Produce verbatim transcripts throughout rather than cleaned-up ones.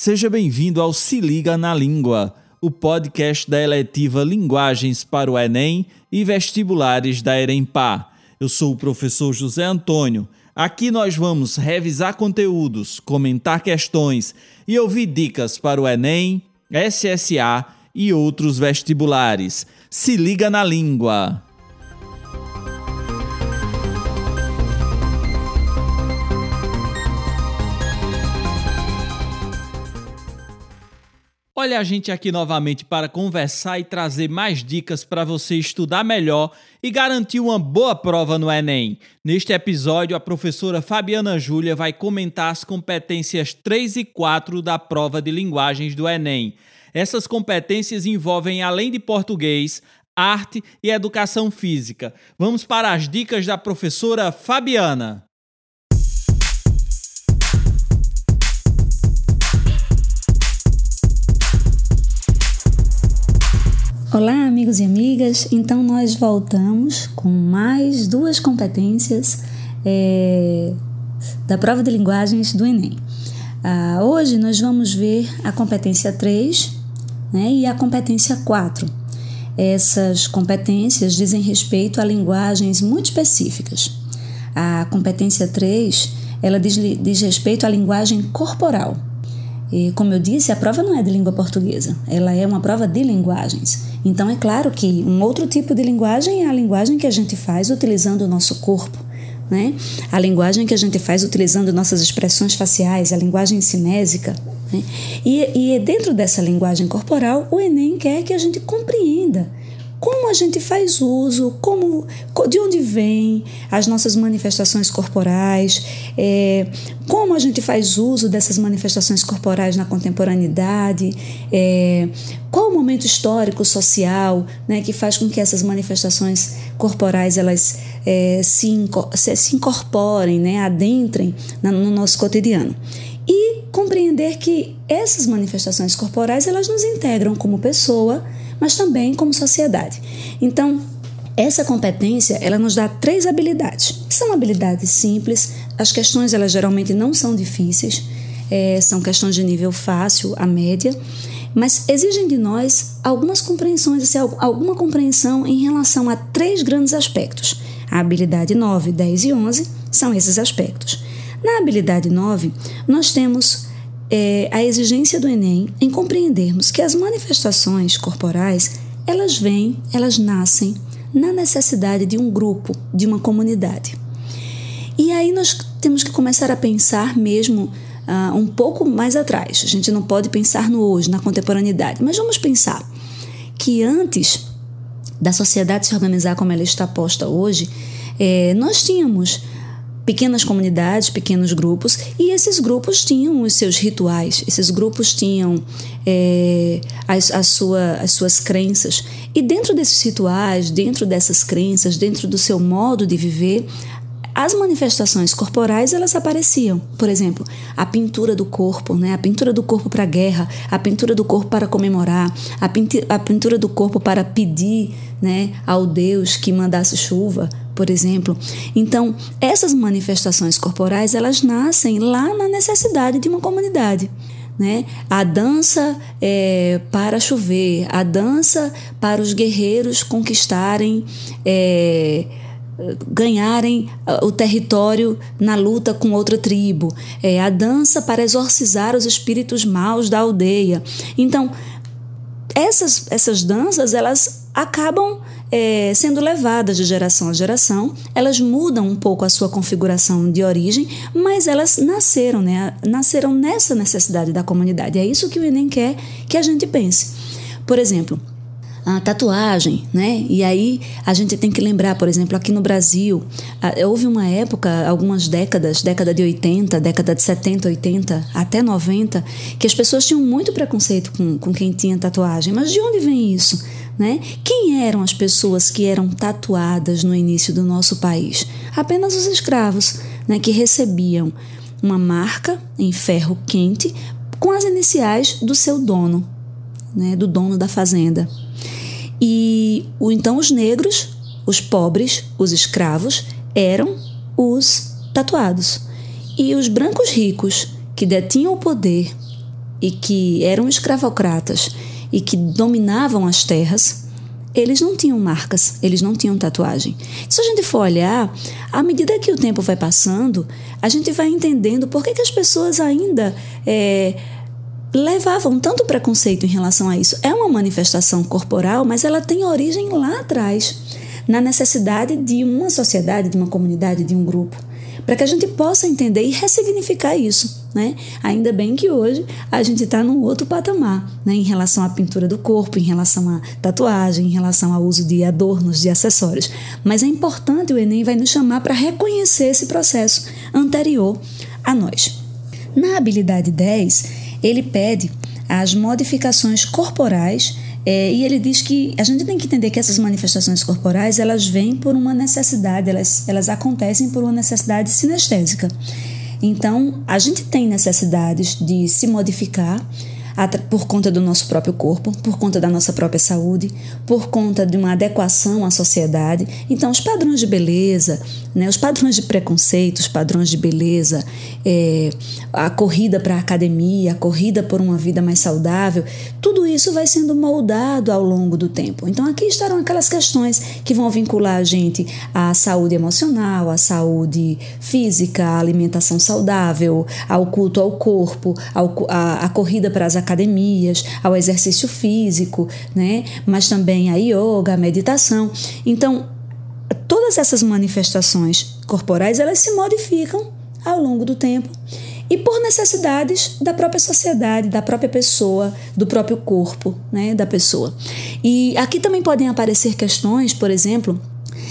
Seja bem-vindo ao Se Liga na Língua, o podcast da eletiva Linguagens para o Enem e Vestibulares da EREMPA. Eu sou o professor José Antônio. Aqui nós vamos revisar conteúdos, comentar questões e ouvir dicas para o Enem, S S A e outros vestibulares. Se liga na língua! Olha a gente aqui novamente para conversar e trazer mais dicas para você estudar melhor e garantir uma boa prova no Enem. Neste episódio, a professora Fabiana Júlia vai comentar as competências três e quatro da prova de linguagens do Enem. Essas competências envolvem, além de português, arte e educação física. Vamos para as dicas da professora Fabiana. Olá, amigos e amigas. Então, nós voltamos com mais duas competências é, da prova de linguagens do Enem. Ah, hoje nós vamos ver a competência três, né, e a competência quatro. Essas competências dizem respeito a linguagens muito específicas. A competência três, ela diz, diz respeito à linguagem corporal. E, como eu disse, a prova não é de língua portuguesa, ela é uma prova de linguagens. Então, é claro que um outro tipo de linguagem é a linguagem que a gente faz utilizando o nosso corpo, né? A linguagem que a gente faz utilizando nossas expressões faciais, a linguagem cinésica, né? E, e dentro dessa linguagem corporal, o Enem quer que a gente compreenda como a gente faz uso, como, de onde vêm as nossas manifestações corporais, é, como a gente faz uso dessas manifestações corporais na contemporaneidade, é, qual o momento histórico, social, né, que faz com que essas manifestações corporais elas, é, se, se, se incorporem, né, adentrem na, no nosso cotidiano. E compreender que essas manifestações corporais elas nos integram como pessoa, mas também como sociedade. Então, essa competência, ela nos dá três habilidades. São habilidades simples, as questões, elas geralmente não são difíceis, é, são questões de nível fácil, a média, mas exigem de nós algumas compreensões, assim, alguma compreensão em relação a três grandes aspectos. A habilidade nove, dez e onze são esses aspectos. Na habilidade nove, nós temos É, a exigência do Enem em compreendermos que as manifestações corporais, elas vêm, elas nascem na necessidade de um grupo, de uma comunidade. E aí nós temos que começar a pensar mesmo uh, um pouco mais atrás. A gente não pode pensar no hoje, na contemporaneidade, mas vamos pensar que antes da sociedade se organizar como ela está posta hoje, é, nós tínhamos pequenas comunidades, pequenos grupos, e esses grupos tinham os seus rituais, esses grupos tinham é, as, a sua, as suas crenças. E dentro desses rituais, dentro dessas crenças, dentro do seu modo de viver, as manifestações corporais elas apareciam. Por exemplo, a pintura do corpo, né? A pintura do corpo para a guerra, a pintura do corpo para comemorar, a, pinti- a pintura do corpo para pedir, né, ao Deus que mandasse chuva, por exemplo. Então, essas manifestações corporais, elas nascem lá na necessidade de uma comunidade, né? A dança é, para chover, a dança para os guerreiros conquistarem, é, ganharem o território na luta com outra tribo, é, a dança para exorcizar os espíritos maus da aldeia. Então, essas, essas danças, elas acabam é, sendo levadas de geração a geração, elas mudam um pouco a sua configuração de origem, mas elas nasceram, né? Nasceram nessa necessidade da comunidade. É isso que o Enem quer que a gente pense. Por exemplo, a tatuagem, né? E aí a gente tem que lembrar, por exemplo, aqui no Brasil, houve uma época, algumas décadas, década de oitenta, década de setenta, oitenta, até noventa, que as pessoas tinham muito preconceito com, com quem tinha tatuagem. Mas de onde vem isso? Né? Quem eram as pessoas que eram tatuadas no início do nosso país? Apenas os escravos, né? Que recebiam uma marca em ferro quente com as iniciais do seu dono, né? Do dono da fazenda. E então os negros, os pobres, os escravos eram os tatuados. E os brancos ricos que detinham o poder e que eram escravocratas e que dominavam as terras, eles não tinham marcas, eles não tinham tatuagem. Se a gente for olhar, à medida que o tempo vai passando, a gente vai entendendo por que, que as pessoas ainda é, levavam tanto preconceito em relação a isso. É uma manifestação corporal, mas ela tem origem lá atrás, na necessidade de uma sociedade, de uma comunidade, de um grupo, para que a gente possa entender e ressignificar isso, né? Ainda bem que hoje a gente está num outro patamar, né? Em relação à pintura do corpo, em relação à tatuagem, em relação ao uso de adornos, de acessórios. Mas é importante, o Enem vai nos chamar para reconhecer esse processo anterior a nós. Na habilidade dez, ele pede as modificações corporais. É, e ele diz que a gente tem que entender que essas manifestações corporais, elas vêm por uma necessidade, elas, elas acontecem por uma necessidade sinestésica. Então, a gente tem necessidades de se modificar por conta do nosso próprio corpo, por conta da nossa própria saúde, por conta de uma adequação à sociedade. Então, os padrões de beleza, né, os padrões de preconceito, os padrões de beleza, é, a corrida para a academia, a corrida por uma vida mais saudável, tudo isso vai sendo moldado ao longo do tempo. Então, aqui estarão aquelas questões que vão vincular a gente à saúde emocional, à saúde física, à alimentação saudável, ao culto ao corpo, ao, a, a corrida para as academias, ao exercício físico, né? Mas também a yoga, a meditação. Então, todas essas manifestações corporais, elas se modificam ao longo do tempo e por necessidades da própria sociedade, da própria pessoa, do próprio corpo, né, da pessoa. E aqui também podem aparecer questões, por exemplo,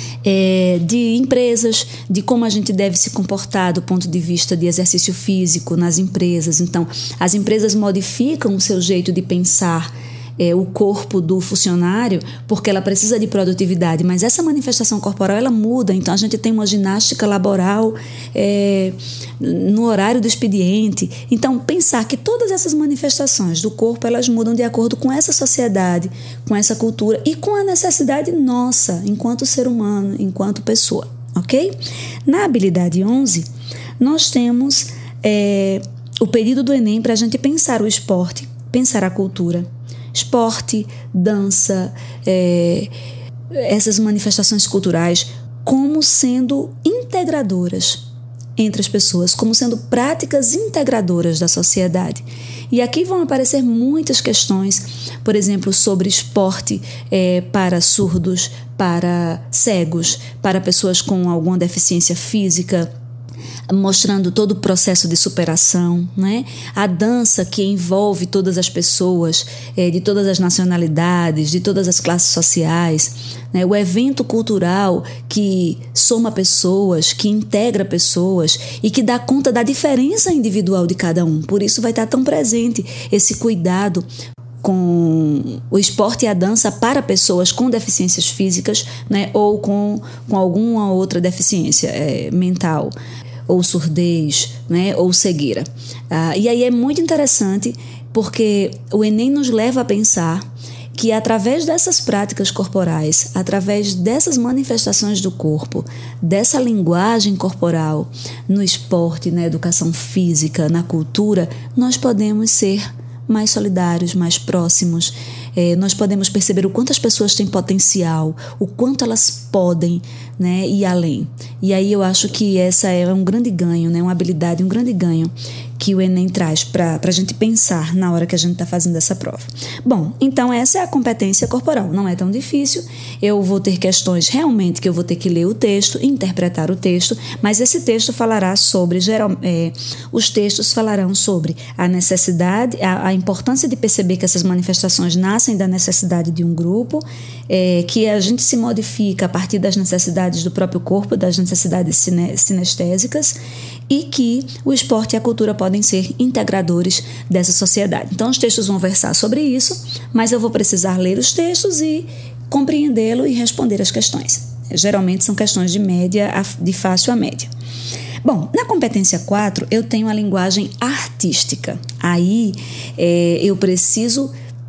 É, de empresas, de como a gente deve se comportar do ponto de vista de exercício físico nas empresas. Então, as empresas modificam o seu jeito de pensar é, o corpo do funcionário porque ela precisa de produtividade, mas essa manifestação corporal ela muda. Então, a gente tem uma ginástica laboral é, no horário do expediente. Então, pensar que todas essas manifestações do corpo elas mudam de acordo com essa sociedade, com essa cultura e com a necessidade nossa, enquanto ser humano, enquanto pessoa, ok? Na habilidade onze, nós temos é, o pedido do Enem para a gente pensar o esporte, pensar a cultura. Esporte, dança, é, essas manifestações culturais como sendo integradoras entre as pessoas, como sendo práticas integradoras da sociedade. E aqui vão aparecer muitas questões, por exemplo, sobre esporte é, para surdos, para cegos, para pessoas com alguma deficiência física, mostrando todo o processo de superação, né? A dança que envolve todas as pessoas, é, de todas as nacionalidades, de todas as classes sociais, né? O evento cultural que soma pessoas, que integra pessoas e que dá conta da diferença individual de cada um. Por isso vai estar tão presente esse cuidado com o esporte e a dança para pessoas com deficiências físicas, né? Ou com, com alguma outra deficiência é, mental, ou surdez, né, ou cegueira. Ah, e aí é muito interessante porque o Enem nos leva a pensar que através dessas práticas corporais, através dessas manifestações do corpo, dessa linguagem corporal, no esporte, na educação física, na cultura, nós podemos ser mais solidários, mais próximos. É, nós podemos perceber o quanto as pessoas têm potencial, o quanto elas podem, né, ir além. E aí eu acho que essa é um grande ganho, né, uma habilidade, um grande ganho que o Enem traz para a gente pensar na hora que a gente está fazendo essa prova. Bom, então essa é a competência corporal. Não é tão difícil. Eu vou ter questões realmente que eu vou ter que ler o texto, interpretar o texto, mas esse texto falará sobre, geral, é, os textos falarão sobre a necessidade, a, a importância de perceber que essas manifestações nascem da necessidade de um grupo, é, que a gente se modifica a partir das necessidades do próprio corpo, das necessidades sine, sinestésicas, e que o esporte e a cultura podem ser integradores dessa sociedade. Então, os textos vão versar sobre isso, mas eu vou precisar ler os textos e compreendê-lo e responder as questões. Geralmente são questões de média, de fácil a média. Bom, na competência quatro, eu tenho a linguagem artística. Aí, é, eu preciso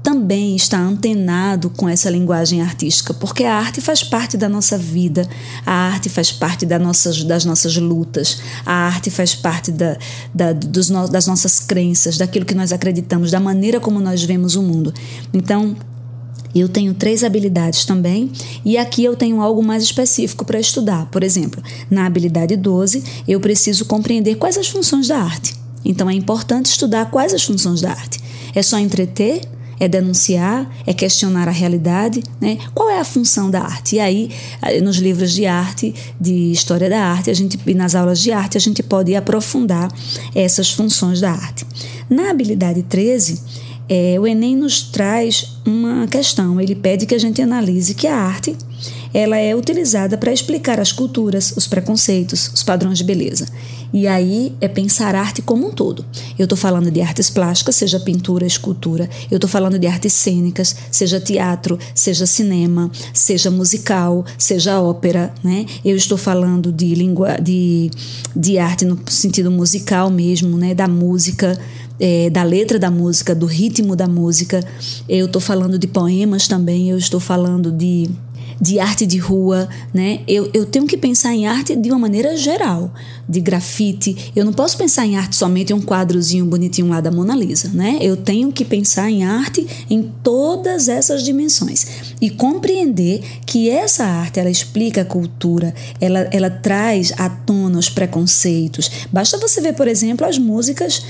também está antenado com essa linguagem artística, porque a arte faz parte da nossa vida, a arte faz parte das nossas, das nossas lutas, a arte faz parte da, da, dos no, das nossas crenças, daquilo que nós acreditamos, da maneira como nós vemos o mundo. Então, eu tenho três habilidades também, e aqui eu tenho algo mais específico para estudar. Por exemplo, na habilidade doze, eu preciso compreender quais as funções da arte. Então, é importante estudar quais as funções da arte. É só entreter? É denunciar? É questionar a realidade? Né? Qual é a função da arte? E aí, nos livros de arte, de história da arte, a gente, e nas aulas de arte, a gente pode aprofundar essas funções da arte. Na habilidade treze, é, o Enem nos traz uma questão. Ele pede que a gente analise que a arte ela é utilizada para explicar as culturas, os preconceitos, os padrões de beleza. E aí é pensar a arte como um todo. Eu estou falando de artes plásticas, seja pintura, escultura. Eu estou falando de artes cênicas, seja teatro, seja cinema, seja musical, seja ópera, né? Eu estou falando de, língua, de, de arte no sentido musical mesmo, né? Da música, É, da letra da música, do ritmo da música. Eu estou falando de poemas também, eu estou falando de, de arte de rua, né? Eu, eu tenho que pensar em arte de uma maneira geral, de grafite. Eu não posso pensar em arte somente em um quadrozinho bonitinho lá da Mona Lisa, né? Eu tenho que pensar em arte em todas essas dimensões e compreender que essa arte, ela explica a cultura, ela, ela traz à tona os preconceitos. Basta você ver, por exemplo, as músicas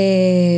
é,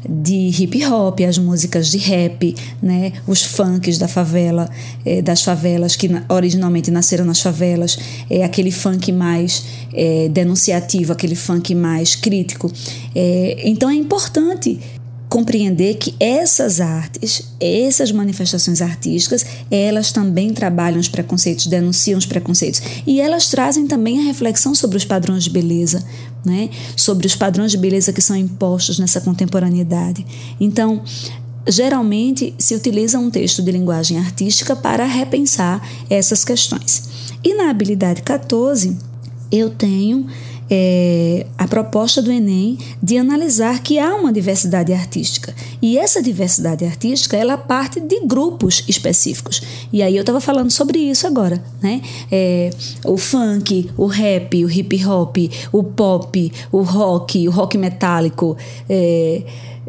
de hip hop, as músicas de rap, né? Os funks da favela, é, das favelas, que originalmente nasceram nas favelas, é aquele funk mais é, denunciativo, aquele funk mais crítico. É, então é importante compreender que essas artes, essas manifestações artísticas, elas também trabalham os preconceitos, denunciam os preconceitos, e elas trazem também a reflexão sobre os padrões de beleza, né? Sobre os padrões de beleza que são impostos nessa contemporaneidade. Então, geralmente se utiliza um texto de linguagem artística para repensar essas questões. E na habilidade catorze, eu tenho É, a proposta do Enem de analisar que há uma diversidade artística, e essa diversidade artística ela parte de grupos específicos, e aí eu estava falando sobre isso agora, né? É, o funk, o rap, o hip hop, o pop, o rock, o rock metálico, é,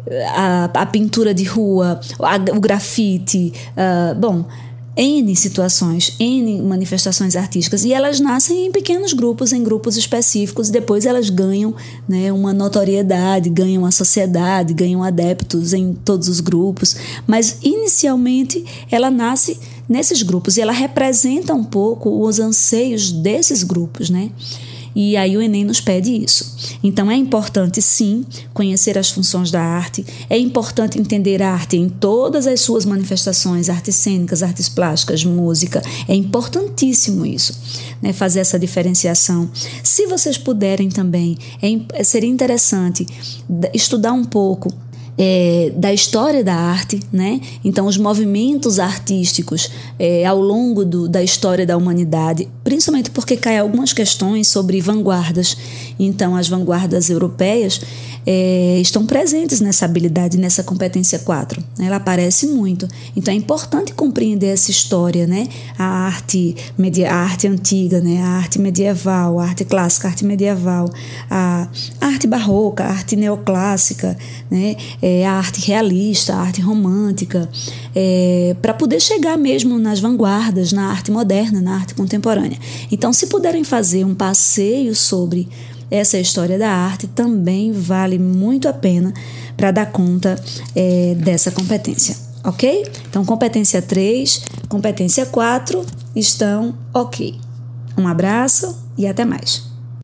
a, a pintura de rua, a, o grafite, uh, bom, N situações, N manifestações artísticas, e elas nascem em pequenos grupos, em grupos específicos, e depois elas ganham, né, uma notoriedade, ganham a sociedade, ganham adeptos em todos os grupos, mas inicialmente ela nasce nesses grupos e ela representa um pouco os anseios desses grupos, né? E aí o Enem nos pede isso. Então é importante, sim, conhecer as funções da arte, é importante entender a arte em todas as suas manifestações, artes cênicas, artes plásticas, música, é importantíssimo isso, né, fazer essa diferenciação. Se vocês puderem também, é, seria interessante estudar um pouco É, da história da arte, né? Então os movimentos artísticos é, ao longo do, da história da humanidade, principalmente porque caem algumas questões sobre vanguardas. Então as vanguardas europeias é, estão presentes nessa habilidade, nessa competência quatro, ela aparece muito, então é importante compreender essa história, né? A arte, media, a arte antiga, né? A arte medieval, a arte clássica, a arte medieval, a, a arte barroca, a arte neoclássica, né? É, a arte realista, a arte romântica, é, para poder chegar mesmo nas vanguardas, na arte moderna, na arte contemporânea. Então, se puderem fazer um passeio sobre essa história da arte, também vale muito a pena para dar conta é, dessa competência, ok? Então, competência três, competência quatro estão ok. Um abraço e até mais.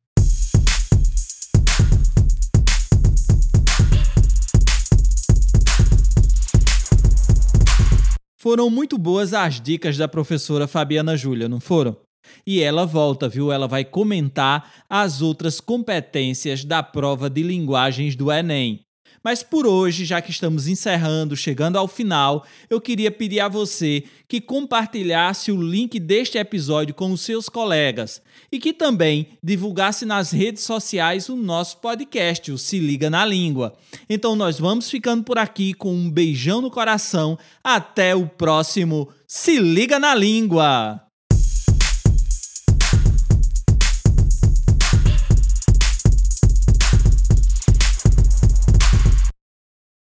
Foram muito boas as dicas da professora Fabiana Júlia, não foram? E ela volta, viu? Ela vai comentar as outras competências da prova de linguagens do Enem. Mas por hoje, já que estamos encerrando, chegando ao final, eu queria pedir a você que compartilhasse o link deste episódio com os seus colegas e que também divulgasse nas redes sociais o nosso podcast, o Se Liga na Língua. Então nós vamos ficando por aqui com um beijão no coração. Até o próximo Se Liga na Língua!